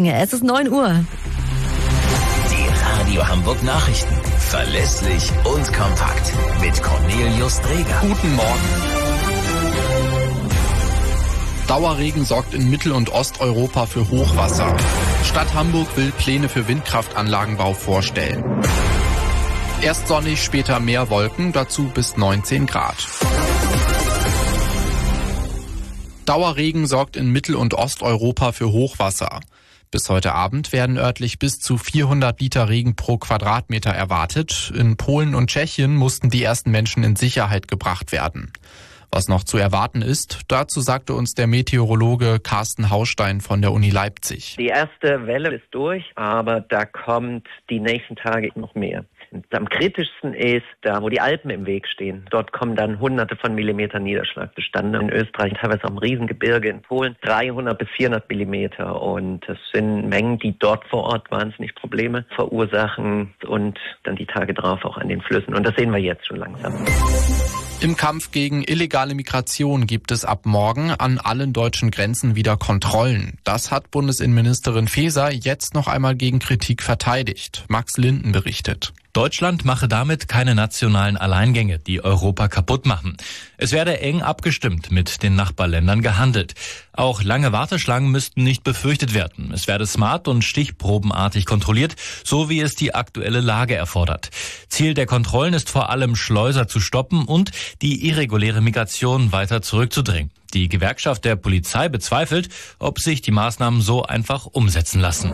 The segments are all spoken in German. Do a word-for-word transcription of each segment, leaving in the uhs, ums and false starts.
Anfang. Es ist neun Uhr. Die Radio Hamburg Nachrichten. Verlässlich und kompakt. Mit Cornelius Dreger. Guten Morgen. Dauerregen sorgt in Mittel- und Osteuropa für Hochwasser. Stadt Hamburg will Pläne für Windkraftanlagenbau vorstellen. Erst sonnig, später mehr Wolken, dazu bis neunzehn Grad. Dauerregen sorgt in Mittel- und Osteuropa für Hochwasser. Bis heute Abend werden örtlich bis zu vierhundert Liter Regen pro Quadratmeter erwartet. In Polen und Tschechien mussten die ersten Menschen in Sicherheit gebracht werden. Was noch zu erwarten ist, dazu sagte uns der Meteorologe Carsten Haustein von der Uni Leipzig. Die erste Welle ist durch, aber da kommt die nächsten Tage noch mehr. Und am kritischsten ist da, wo die Alpen im Weg stehen. Dort kommen dann hunderte von Millimetern Niederschlag zustande. In Österreich, teilweise auch im Riesengebirge in Polen, dreihundert bis vierhundert Millimeter. Und das sind Mengen, die dort vor Ort wahnsinnig Probleme verursachen und dann die Tage drauf auch an den Flüssen. Und das sehen wir jetzt schon langsam. Im Kampf gegen illegale Migration gibt es ab morgen an allen deutschen Grenzen wieder Kontrollen. Das hat Bundesinnenministerin Faeser jetzt noch einmal gegen Kritik verteidigt. Max Linden berichtet. Deutschland mache damit keine nationalen Alleingänge, die Europa kaputt machen. Es werde eng abgestimmt mit den Nachbarländern gehandelt. Auch lange Warteschlangen müssten nicht befürchtet werden. Es werde smart und stichprobenartig kontrolliert, so wie es die aktuelle Lage erfordert. Ziel der Kontrollen ist vor allem, Schleuser zu stoppen und die irreguläre Migration weiter zurückzudrängen. Die Gewerkschaft der Polizei bezweifelt, ob sich die Maßnahmen so einfach umsetzen lassen.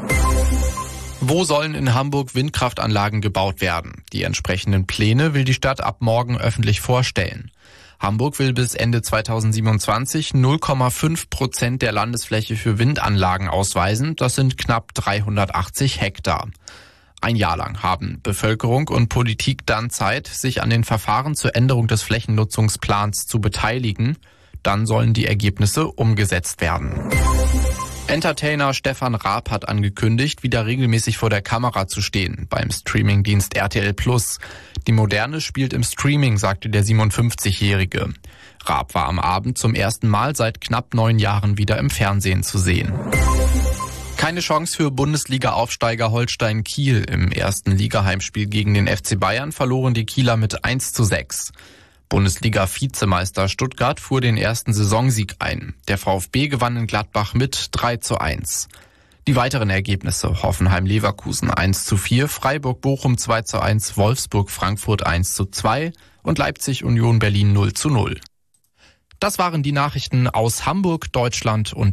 Wo sollen in Hamburg Windkraftanlagen gebaut werden? Die entsprechenden Pläne will die Stadt ab morgen öffentlich vorstellen. Hamburg will bis Ende zweitausendsiebenundzwanzig null Komma fünf Prozent der Landesfläche für Windanlagen ausweisen. Das sind knapp dreihundertachtzig Hektar. Ein Jahr lang haben Bevölkerung und Politik dann Zeit, sich an den Verfahren zur Änderung des Flächennutzungsplans zu beteiligen. Dann sollen die Ergebnisse umgesetzt werden. Entertainer Stefan Raab hat angekündigt, wieder regelmäßig vor der Kamera zu stehen, beim Streamingdienst R T L Plus. Die Moderne spielt im Streaming, sagte der siebenundfünfzigjährige. Raab war am Abend zum ersten Mal seit knapp neun Jahren wieder im Fernsehen zu sehen. Keine Chance für Bundesliga-Aufsteiger Holstein Kiel. Im ersten Ligaheimspiel gegen den F C Bayern verloren die Kieler mit eins zu sechs. Bundesliga-Vizemeister Stuttgart fuhr den ersten Saisonsieg ein. Der VfB gewann in Gladbach mit drei zu eins. Die weiteren Ergebnisse: Hoffenheim-Leverkusen eins zu vier, Freiburg-Bochum zwei zu eins, Wolfsburg-Frankfurt eins zu zwei und Leipzig-Union Berlin null zu null. Das waren die Nachrichten aus Hamburg, Deutschland und